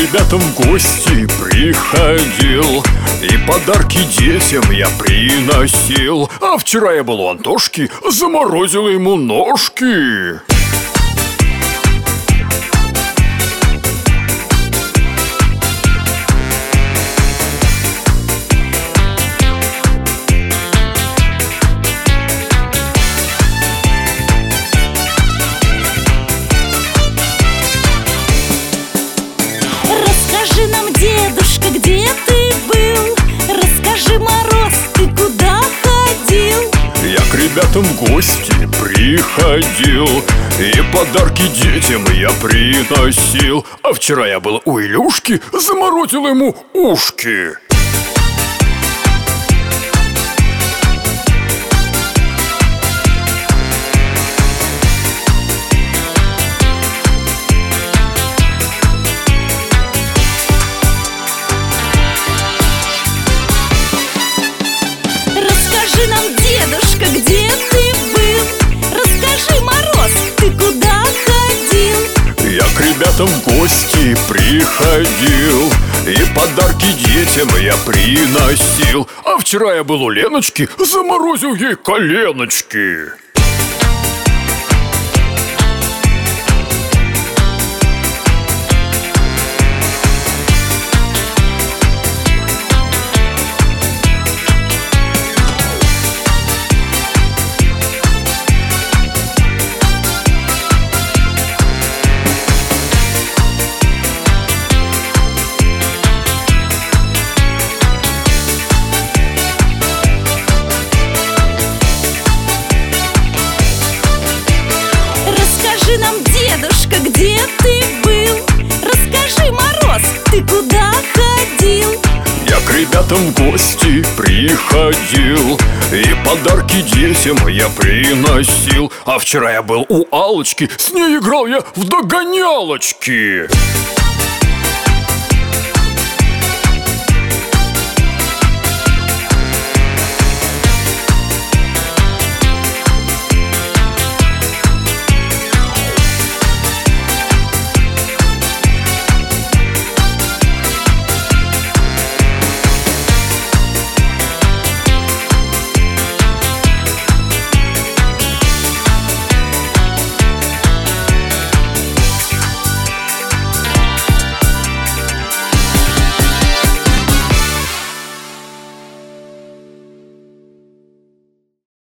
ребятам в гости приходил и подарки детям я приносил. А вчера я был у Антошки, заморозил ему ножки. Расскажи нам, дедушка, где ты был? Расскажи, Мороз, ты куда ходил? Я к ребятам в гости приходил и подарки детям я приносил. А вчера я был у Илюшки, заморозил ему ушки. Расскажи нам, дедушка, где ты был? Расскажи, Мороз, ты куда ходил? Я к ребятам в гости приходил и подарки детям я приносил. А вчера я был у Леночки, заморозил ей коленочки. Расскажи нам, дедушка, где ты был? Расскажи, Мороз, ты куда ходил? Я к ребятам в гости приходил и подарки детям я приносил. А вчера я был у Аллочки, с ней играл я в догонялочки.